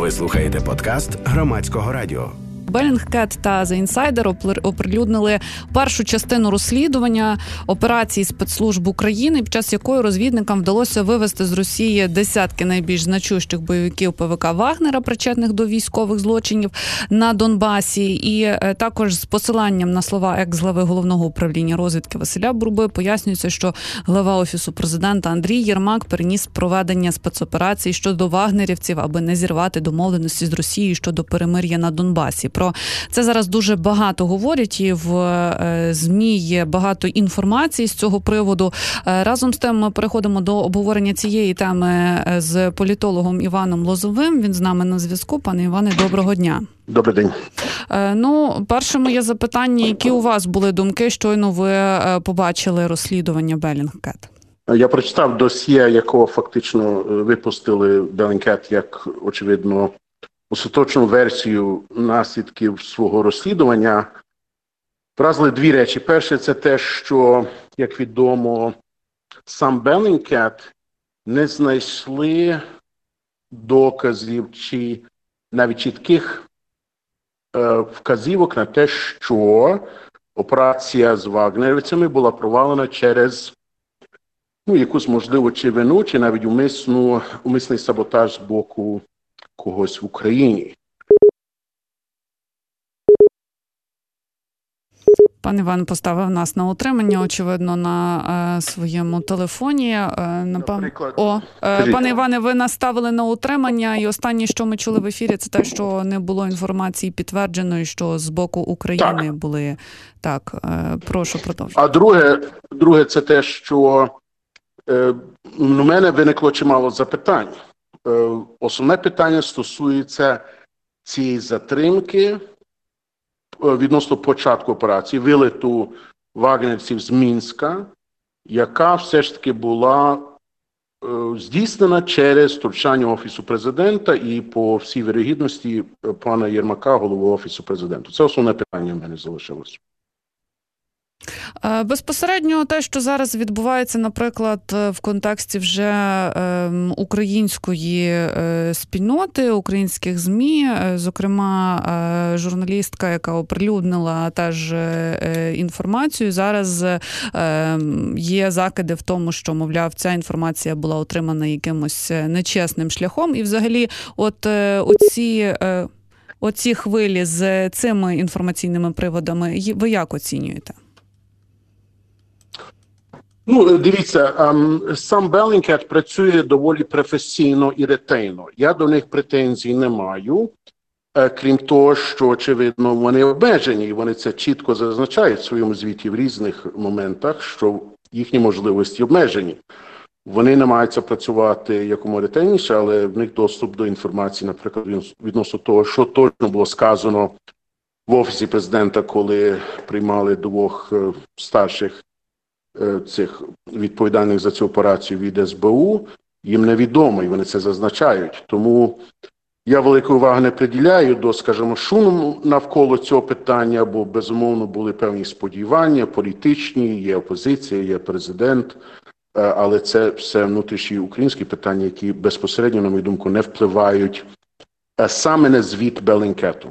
Ви слухаєте подкаст Громадського радіо. Bellingcat та The Insider оприлюднили першу частину розслідування операції спецслужб України, під час якої розвідникам вдалося вивести з Росії десятки найбільш значущих бойовиків ПВК Вагнера, причетних до військових злочинів на Донбасі. І також з посиланням на слова екс-глави Головного управління розвідки Василя Бурби пояснюється, що глава Офісу президента Андрій Єрмак переніс проведення спецоперацій щодо вагнерівців, аби не зірвати домовленості з Росією щодо перемир'я на Донбасі. Про це зараз дуже багато говорять, і в ЗМІ є багато інформації з цього приводу. Разом з тим ми переходимо до обговорення цієї теми з політологом Іваном Лозовим. Він з нами на зв'язку. Пане Іване, доброго дня. Добрий день. Перше моє запитання, які у вас були думки, щойно ви побачили розслідування Bellingcat? Я прочитав досьє, якого фактично випустили Bellingcat як, очевидно, остаточну версію наслідків свого розслідування. Вразили дві речі. Перше – це те, що, як відомо, сам Bellingcat не знайшли доказів чи навіть чітких вказівок на те, що операція з вагнерівцями була провалена через якусь, можливо, чи вину, чи навіть умисний саботаж з боку когось в Україні. Пан Іван поставив нас на утримання, очевидно, на своєму телефоні. Пане Іване, ви нас ставили на утримання, і останнє, що ми чули в ефірі, це те, що не було інформації підтвердженої, що з боку України були. Так, прошу продовжуйте. А друге це те, що у мене виникло чимало запитань. Основне питання стосується цієї затримки відносно початку операції, вилету вагнерівців з Мінська, яка все ж таки була здійснена через втручання Офісу президента і, по всій вірогідності, пана Єрмака, голови Офісу президента. Це основне питання в мене залишилось. Безпосередньо те, що зараз відбувається, наприклад, в контексті вже української спільноти, українських ЗМІ, зокрема, журналістка, яка оприлюднила теж інформацію, зараз є закиди в тому, що, мовляв, ця інформація була отримана якимось нечесним шляхом. І взагалі, оці хвилі з цими інформаційними приводами, ви як оцінюєте? Дивіться, сам Bellingcat працює доволі професійно і ретельно. Я до них претензій не маю, крім того, що, очевидно, вони обмежені, і вони це чітко зазначають в своєму звіті в різних моментах, що їхні можливості обмежені. Вони намагаються працювати якомога ретельніше, але в них доступ до інформації, наприклад, відносно того, що точно було сказано в Офісі президента, коли приймали двох старших цих відповідальних за цю операцію від СБУ, їм невідомо, і вони це зазначають. Тому я великої уваги не приділяю до, скажімо, шуму навколо цього питання, бо, безумовно, були певні сподівання політичні, є опозиція, є президент, але це все внутрішні українські питання, які безпосередньо, на мою думку, не впливають саме на звіт Bellingcat.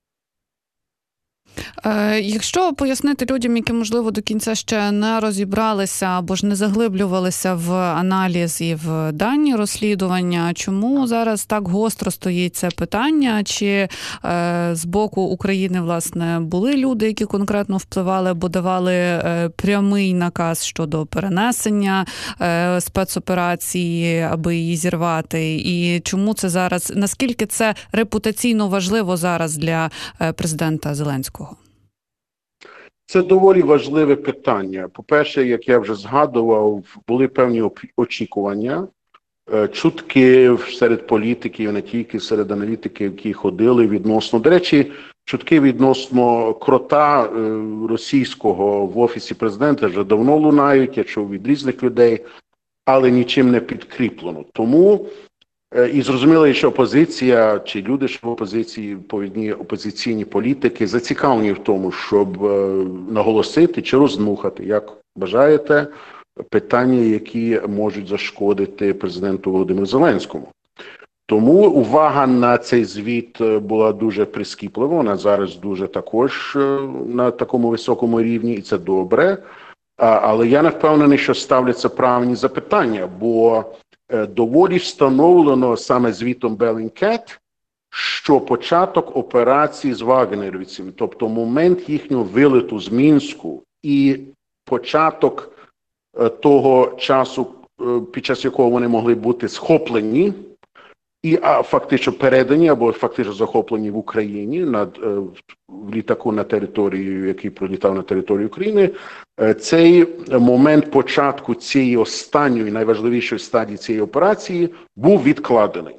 Якщо пояснити людям, які, можливо, до кінця ще не розібралися або ж не заглиблювалися в аналіз і в дані розслідування, чому зараз так гостро стоїть це питання? Чи з боку України, власне, були люди, які конкретно впливали або давали прямий наказ щодо перенесення спецоперації, аби її зірвати? І чому це зараз, наскільки це репутаційно важливо зараз для президента Зеленського? Це доволі важливе питання. По-перше, як я вже згадував, були певні очікування, чутки серед політиків, не тільки серед аналітиків, які ходили відносно. До речі, чутки відносно крота російського в Офісі президента вже давно лунають, я чув від різних людей, але нічим не підкріплено. Тому і зрозуміло, що опозиція, чи люди, що в опозиції, відповідні опозиційні політики, зацікавлені в тому, щоб наголосити чи роздмухати, як бажаєте, питання, які можуть зашкодити президенту Володимиру Зеленському. Тому увага на цей звіт була дуже прискіплива, вона зараз дуже також на такому високому рівні, і це добре. Але я не впевнений, що ставляться правильні запитання, бо доволі встановлено саме звітом Bellingcat, що початок операції з вагнерівцями, тобто момент їхнього вилету з Мінську і початок того часу, під час якого вони могли бути схоплені, і фактично передані або фактично захоплені в Україні в літаку на територію, який пролітав на територію України, цей момент початку цієї останньої, найважливішої стадії цієї операції був відкладений.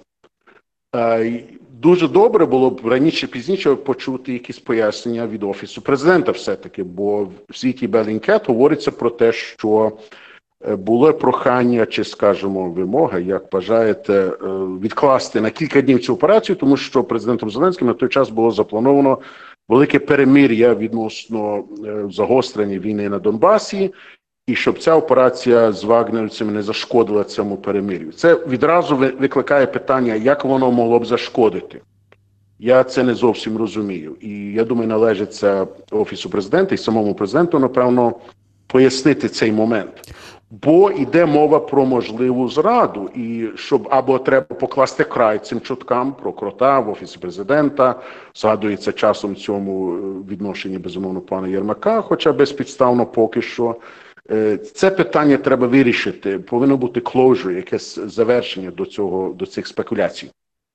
Дуже добре було б раніше-пізніше почути якісь пояснення від Офісу Президента все-таки, бо в звіті Bellingcat говориться про те, що було прохання, чи, скажімо, вимога, як бажаєте, відкласти на кілька днів цю операцію, тому що президентом Зеленським на той час було заплановано велике перемир'я відносно загострення війни на Донбасі, і щоб ця операція з вагнерівцями не зашкодила цьому перемир'ю. Це відразу викликає питання, як воно могло б зашкодити. Я це не зовсім розумію. І я думаю, належить це Офісу Президента і самому президенту, напевно, пояснити цей момент. Бо йде мова про можливу зраду, і щоб або треба покласти край цим чуткам про крота в Офісі Президента, згадується часом цьому відношенні, безумовно, пана Єрмака, хоча безпідставно поки що. Це питання треба вирішити, повинно бути closure, якесь завершення до цих спекуляцій.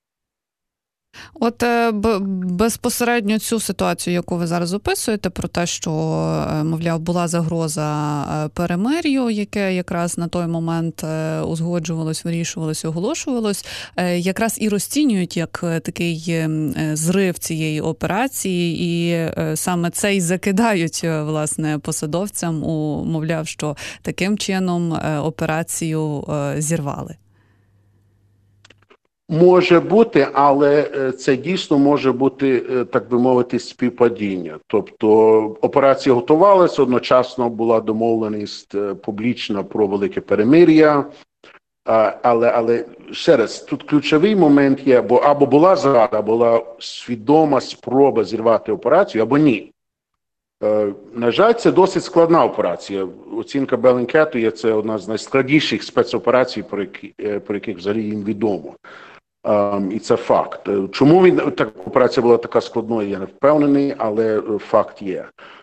От безпосередньо цю ситуацію, яку ви зараз описуєте, про те, що, мовляв, була загроза перемир'ю, яке якраз на той момент узгоджувалось, вирішувалось, оголошувалось, якраз і розцінюють як такий зрив цієї операції, і саме це й закидають, власне, посадовцям, мовляв, що таким чином операцію зірвали. Може бути, але це дійсно може бути, так би мовити, співпадіння. Тобто операція готувалася, одночасно була домовленість публічна про велике перемир'я, але ще раз, тут ключовий момент є, або була зрада, була свідома спроба зірвати операцію, або ні. На жаль, це досить складна операція. Оцінка Bellingcat є це одна з найскладніших спецоперацій, про яких взагалі їм відомо. І це факт. Чому операція була така складною, я не впевнений, але факт є.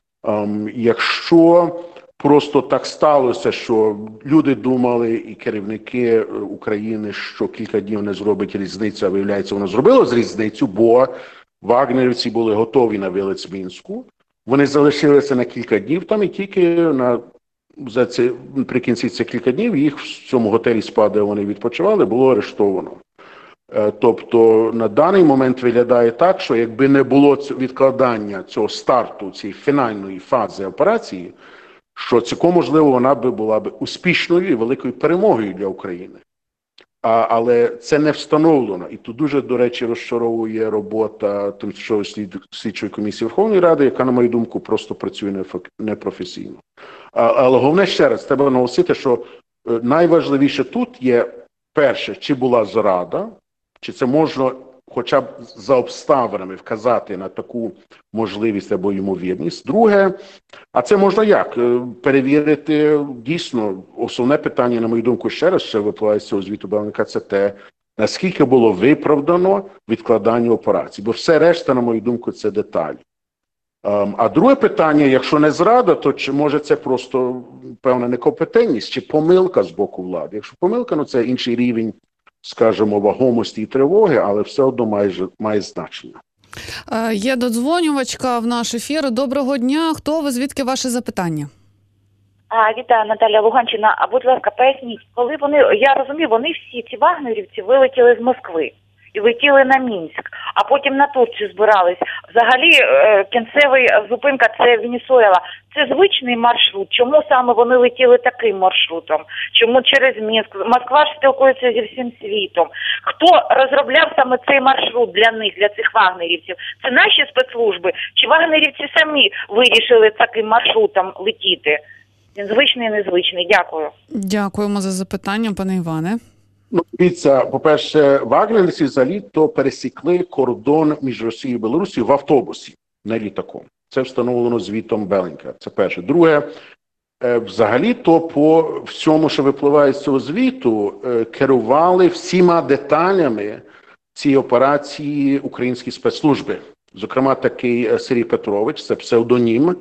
Якщо просто так сталося, що люди думали, і керівники України, що кілька днів не зробить різницю, а виявляється, воно зробило з різницю, бо вагнерівці були готові на вилет з Мінську. Вони залишилися на кілька днів там, і тільки наприкінці цих кілька днів їх в цьому готелі СПА, де вони відпочивали, було арештовано. Тобто на даний момент виглядає так, що якби не було відкладання цього старту, цієї фінальної фази операції, що цілком можливо вона була б успішною і великою перемогою для України. Але це не встановлено. І тут дуже, до речі, розчаровує робота Тимчасової слідчої комісії Верховної Ради, яка, на мою думку, просто працює непрофесійно. Але головне, ще раз, треба наголосити, що найважливіше тут є, перше, чи була зрада, чи це можна хоча б за обставинами вказати на таку можливість або ймовірність. Друге, а це можна як? Перевірити дійсно. Основне питання, на мою думку, ще раз ще випливає з цього звіту Bellingcat, це те, наскільки було виправдано відкладання операції. Бо все решта, на мою думку, це деталі. А друге питання, якщо не зрада, то чи може це просто певна некомпетентність, чи помилка з боку влади? Якщо помилка, ну це інший рівень, скажімо, вагомості і тривоги, але все одно має значення. Є додзвонювачка в наш ефір. Доброго дня. Хто ви? Звідки ваше запитання? Вітаю, Наталя, Луганщина. А будь ласка, поясніть, коли я розумію, вони всі ці вагнерівці вилетіли з Москви і летіли на Мінськ, а потім на Турцію збирались. Взагалі, кінцева зупинка – це Венесуела. Це звичний маршрут. Чому саме вони летіли таким маршрутом? Чому через Мінськ? Москва ж спілкується зі всім світом. Хто розробляв саме цей маршрут для них, для цих вагнерівців? Це наші спецслужби? Чи вагнерівці самі вирішили таким маршрутом летіти? Він звичний і незвичний. Дякую. Дякуємо за запитання, пане Іване. Ну, дивіться, по-перше, вагнерівці взагалі-то пересікли кордон між Росією і Білорусією в автобусі, не літаком. Це встановлено звітом Беллінкет. Це перше. Друге, взагалі-то по всьому, що випливає з цього звіту, керували всіма деталями цієї операції українські спецслужби. Зокрема, такий Сергій Петрович, це псевдонім,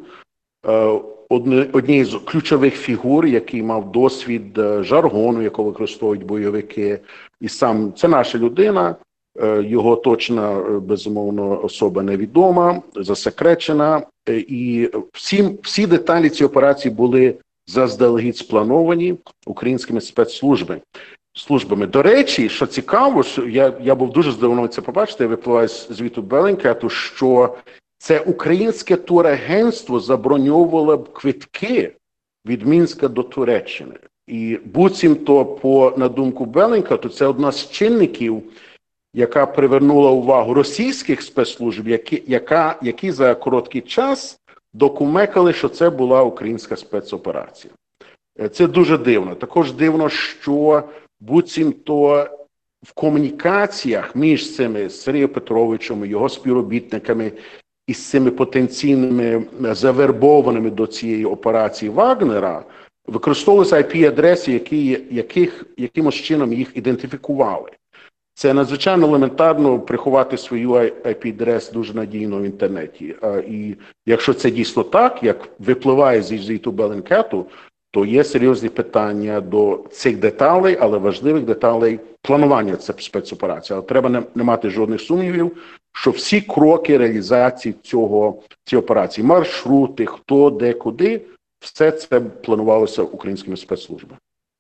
однієї з ключових фігур, який мав досвід жаргону, якого використовують бойовики. І сам це наша людина, його точна, безумовно, особа невідома, засекречена. І всі деталі цієї операції були заздалегідь сплановані українськими спецслужбами. До речі, що цікаво, що я був дуже здивований це побачити, випливає з звіту Беллінкету, що це українське турагентство заброньовувало б квитки від Мінська до Туреччини. І буцімто, на думку Беллінкету, це одна з чинників, яка привернула увагу російських спецслужб, які за короткий час докумекали, що це була українська спецоперація. Це дуже дивно. Також дивно, що буцімто в комунікаціях між цими Сергієм Петровичем, його співробітниками і з цими потенційними завербованими до цієї операції Вагнера використовувалися IP-адреси, якимось чином їх ідентифікували. Це надзвичайно елементарно приховати свою IP-адрес дуже надійно в інтернеті. І якщо це дійсно так, як випливає зі звіту Беллінкету, то є серйозні питання до цих деталей, але важливих деталей планування цієї спецоперації. Але треба не мати жодних сумнівів, що всі кроки реалізації цієї операції, маршрути, хто, де, куди, все це планувалося українськими спецслужбами.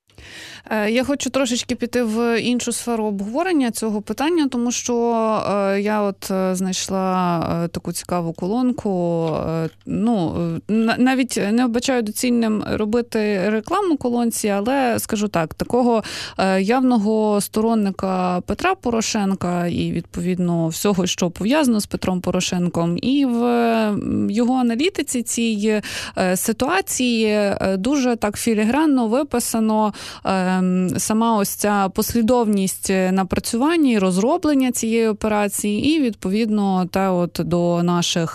Я хочу трошечки піти в іншу сферу обговорення цього питання, тому що я от знайшла таку цікаву колонку. Ну, навіть не вбачаю доцільним робити рекламу колонці, але скажу так, такого явного сторонника Петра Порошенка і, відповідно, всього, що пов'язано з Петром Порошенком, і в його аналітиці цієї ситуації дуже так філігранно виписано сама ось ця послідовність напрацювання і розроблення цієї операції, і, відповідно, до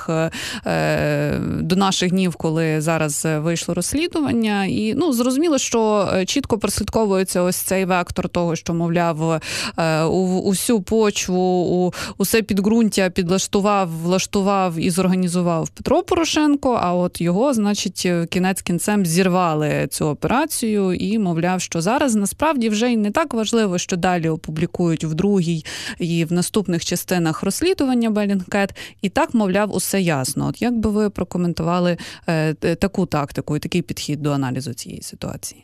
наших днів, коли зараз вийшло розслідування. І, зрозуміло, що чітко прослідковується ось цей вектор того, що, мовляв, усю почву, усе підґрунтя влаштував і зорганізував Петро Порошенко, а от його, значить, кінець кінцем зірвали цю операцію і, мовляв, що зараз насправді вже й не так важливо, що далі опублікують в другій і в наступних частинах розслідування Беллінкет. І так, мовляв, усе ясно. От як би ви прокоментували таку тактику і такий підхід до аналізу цієї ситуації?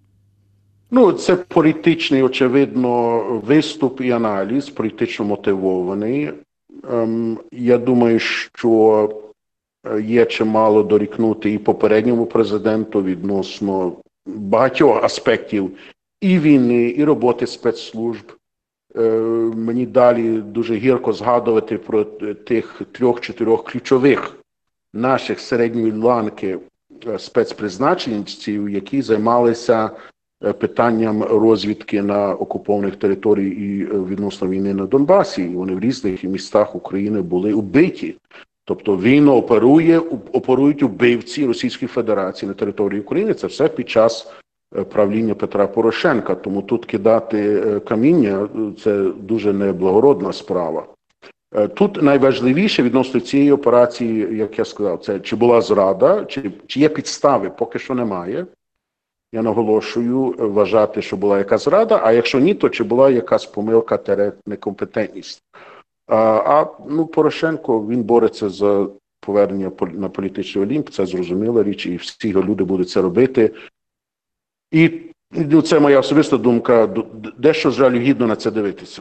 Це політичний, очевидно, виступ і аналіз, політично мотивований. Я думаю, що є чимало дорікнути і попередньому президенту відносно багатьох аспектів і війни, і роботи спецслужб. Мені далі дуже гірко згадувати про тих 3-4 ключових наших середньої ланки спецпризначенців, які займалися питанням розвідки на окупованих територіях і відносно війни на Донбасі. І вони в різних містах України були убиті. Тобто війну оперують убивці Російської Федерації на території України. Це все під час правління Петра Порошенка. Тому тут кидати каміння – це дуже неблагородна справа. Тут найважливіше відносно цієї операції, як я сказав, це чи була зрада, чи є підстави, поки що немає. Я наголошую вважати, що була якась зрада, а якщо ні, то чи була якась помилка, некомпетентність. Порошенко, він бореться за повернення на політичний олімп, це зрозуміла річ, і всі його люди будуть це робити. І це моя особиста думка, дещо жалюгідно на це дивитися.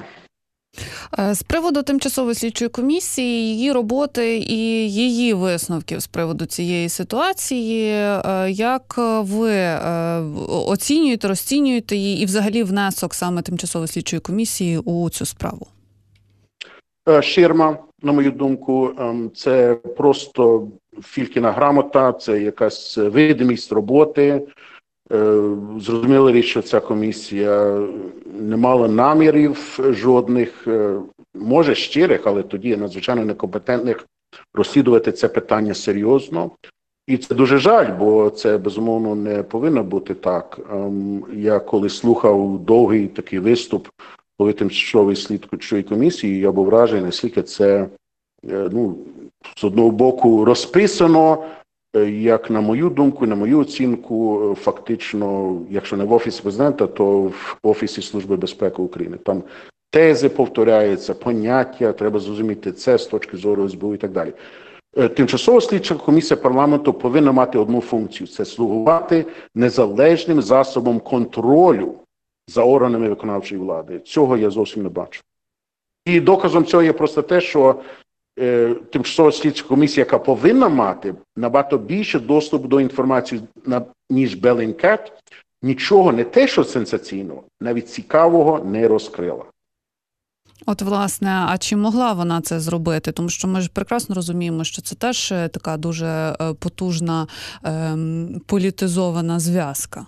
З приводу тимчасової слідчої комісії, її роботи і її висновків з приводу цієї ситуації, як ви оцінюєте, розцінюєте її і взагалі внесок саме тимчасової слідчої комісії у цю справу? Ширма, на мою думку, це просто Филькіна грамота, це якась видимість роботи. Зрозуміла річ, що ця комісія не мала намірів жодних, може щирих, але тоді надзвичайно некомпетентних, розслідувати це питання серйозно. І це дуже жаль, бо це, безумовно, не повинно бути так. Я коли слухав довгий такий виступ голови тимчасової слідчої комісії, я був вражений, наскільки це, з одного боку, розписано, як на мою думку, на мою оцінку, фактично, якщо не в Офісі Президента, то в Офісі Служби безпеки України. Там тези повторяються, поняття, треба зрозуміти це з точки зору СБУ і так далі. Тимчасова слідча комісія парламенту повинна мати одну функцію – це слугувати незалежним засобом контролю за органами виконавчої влади. Цього я зовсім не бачу. І доказом цього є просто те, що тимчасова слідча комісія, яка повинна мати набагато більше доступу до інформації, ніж Bellingcat, нічого не те, що сенсаційного, навіть цікавого не розкрила. От, власне, а чи могла вона це зробити? Тому що ми ж прекрасно розуміємо, що це теж така дуже потужна політизована зв'язка.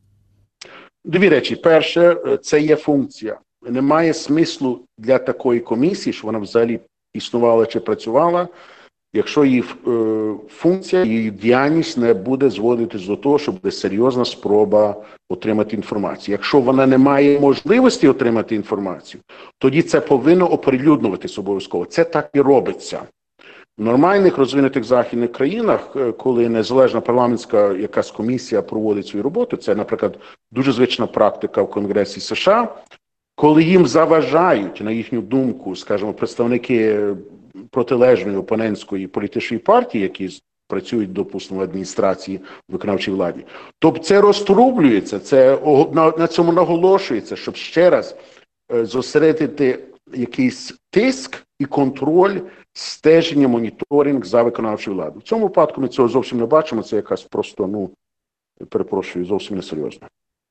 Дві речі. Перше, це є функція. Немає смислу для такої комісії, що вона взагалі існувала чи працювала, якщо її функція, її діяльність не буде зводитись до того, що буде серйозна спроба отримати інформацію. Якщо вона не має можливості отримати інформацію, тоді це повинно оприлюднюватись обов'язково. Це так і робиться. В нормальних розвинутих західних країнах, коли незалежна парламентська якась комісія проводить свою роботу, це, наприклад, дуже звична практика в Конгресі США, коли їм заважають, на їхню думку, скажімо, представники протилежної опонентської політичної партії, які працюють, допустимо, в адміністрації, виконавчій владі, то це розтрублюється, це на цьому наголошується, щоб ще раз зосередити якийсь тиск і контроль, стеження, моніторинг за виконавчою владою. В цьому випадку ми цього зовсім не бачимо, це якась просто, перепрошую, зовсім несерйозно.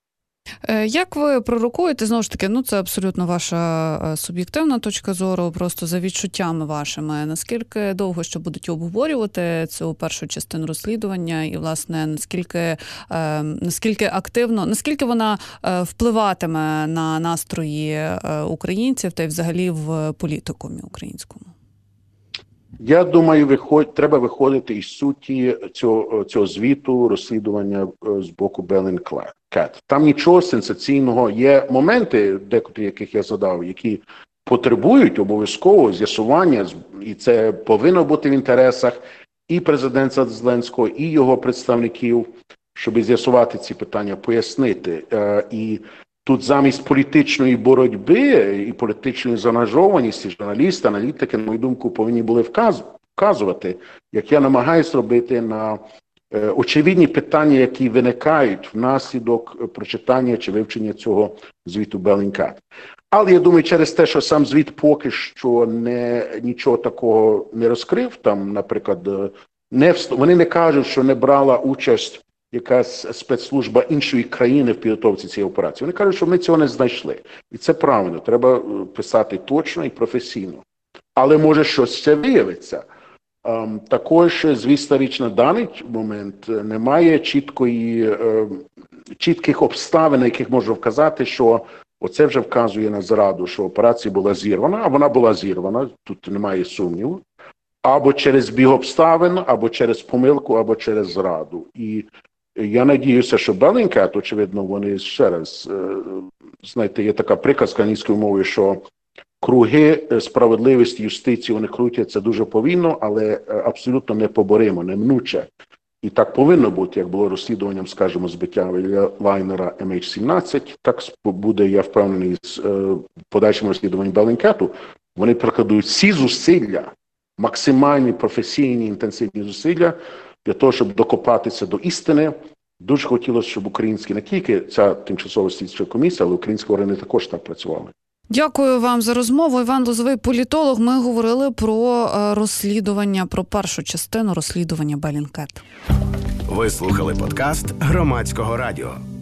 Як ви пророкуєте, знову ж таки, це абсолютно ваша суб'єктивна точка зору, просто за відчуттями вашими, наскільки довго ще будуть обговорювати цю першу частину розслідування і, власне, наскільки активно, наскільки вона впливатиме на настрої українців та й взагалі в політикумі українському? Я думаю, треба виходити із суті цього звіту розслідування з боку Bellingcat. Там нічого сенсаційного. Є моменти, декотрі яких я задав, які потребують обов'язково з'ясування, і це повинно бути в інтересах і президента Зеленського, і його представників, щоб з'ясувати ці питання, пояснити. І тут замість політичної боротьби і політичної заангажованості журналісти, аналітики, на мою думку, повинні були вказувати, як я намагаюся робити, на очевидні питання, які виникають внаслідок прочитання чи вивчення цього звіту Bellingcat. Але я думаю, через те, що сам звіт поки що нічого такого не розкрив, там, наприклад, вони не кажуть, що не брала участь якась спецслужба іншої країни в підготовці цієї операції. Вони кажуть, що ми цього не знайшли. І це правильно, треба писати точно і професійно. Але може щось ще виявиться. Також, звісно, річ, на даний момент немає чітких обставин, на яких можу вказати, що оце вже вказує на зраду, що операція була зірвана, а вона була зірвана, тут немає сумніву, або через збіг обставин, або через помилку, або через зраду. І я надіюся, що Bellingcat, очевидно, вони ще раз, знаєте, є така приказка англійською мовою, що круги справедливості, юстиції, вони крутяться дуже повільно, але абсолютно непоборимо, неминуче. І так повинно бути, як було розслідуванням, скажімо, збиття лайнера MH17, так буде, я впевнений, з подальшим розслідуванням Bellingcat. Вони прикладуть всі зусилля, максимальні професійні інтенсивні зусилля для того, щоб докопатися до істини. Дуже хотілося, щоб українські, не тільки ця тимчасова слідча комісія, але українські органи також так працювали. Дякую вам за розмову. Іван Лозовий, політолог. Ми говорили про розслідування, про першу частину розслідування Bellingcat. Ви слухали подкаст Громадського радіо.